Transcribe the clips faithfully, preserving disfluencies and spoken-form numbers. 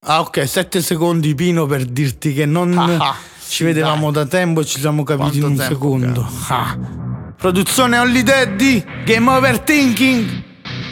Ah, ok, sette secondi Pino per dirti che non Ah, ah, ci sì, vedevamo dai. da tempo e ci siamo capiti Quanto in un tempo, secondo. Ah. Produzione Only Daddy, Game Overthinking.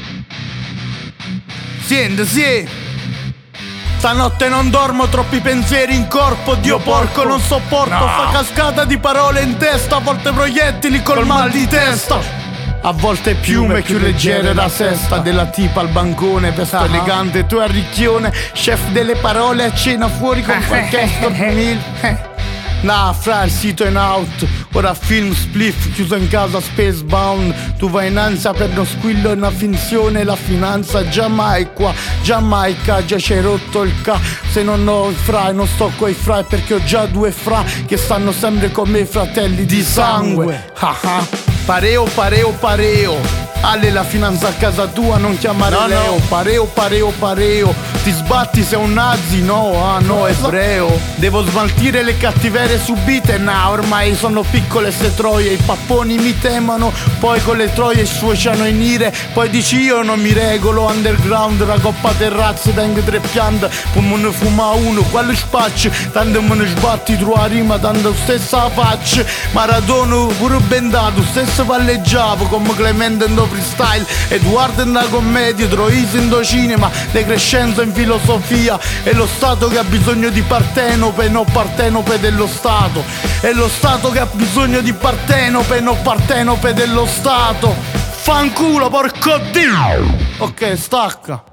Siente, sì. Stanotte non dormo, troppi pensieri in corpo. Dio porco, non sopporto No. sta cascata di parole in testa. A volte proiettili col, mal di testa. A volte piume più leggere la sesta della tipa al bancone, vesto Ah. elegante, tu a ricchione, chef delle parole a cena fuori con qualche stormil. Nah, fra il sito in out, ora film spliff, chiuso in casa Spacebound. Tu vai in ansia per uno squillo e una finzione, la finanza Giamaica, Giamaica, già c'hai rotto il ca. Se non ho i fra e non sto coi fra è perché ho già due fra che stanno sempre con me, fratelli di sangue. Ah ah. Pareo, pareo, pareo. Ale la finanza a casa tua, non chiamare No, Leo. no. Pareo, pareo, pareo. Ti sbatti sei un nazi? No, ah no, ebreo. Devo smaltire le cattiverie subite. Nah, ormai sono piccole ste troie. I papponi mi temono, poi con le troie sfociano in ire. Poi dici io non mi regolo. Underground, la coppa terrazze, tengo tre piante. Poi me ne fuma uno, quello spaccio. Tanto me ne sbatti, trova rima, tanto stessa faccia. Maradona pure bendato, stesso palleggiavo come Clemente in do freestyle, Edoardo in da commedia, Troisi in do cinema, De Crescenzo in filosofia. È lo Stato che ha bisogno di Partenope, non Partenope dello Stato. È lo Stato che ha bisogno di Partenope, non Partenope dello Stato. Fanculo, porco Dio! Ok, stacca.